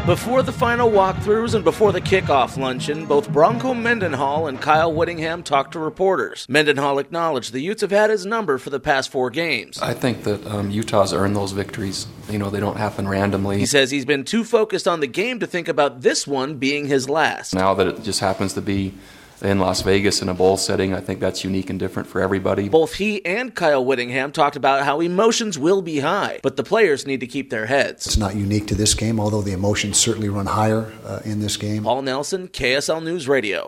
Before the final walkthroughs and before the kickoff luncheon, both Bronco Mendenhall and Kyle Whittingham talked to reporters. Mendenhall acknowledged the Utes have had his number for the past 4 games. I think that Utah's earned those victories. They don't happen randomly. He says he's been too focused on the game to think about this one being his last. Now that it just happens to be in Las Vegas in a bowl setting, I think that's unique and different for everybody. Both he and Kyle Whittingham talked about how emotions will be high, but the players need to keep their heads. It's not unique to this game, although the emotions certainly run higher in this game. Paul Nelson, KSL News Radio.